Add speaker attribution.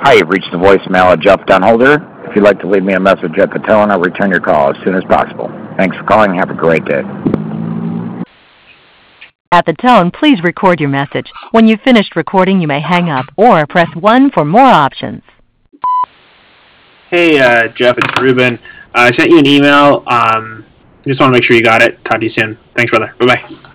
Speaker 1: Hi, you've reached the voicemail of Jeff Dunholder. If you'd like to leave me a message at the tone, I'll return your call as soon as possible. Thanks for calling. Have a great day.
Speaker 2: At the tone, please record your message. When you've finished recording, you may hang up or press 1 for more options.
Speaker 3: Hey, Jeff, it's Ruben. I sent you an email. Just want to make sure you got it. Talk to you soon. Thanks, brother. Bye-bye.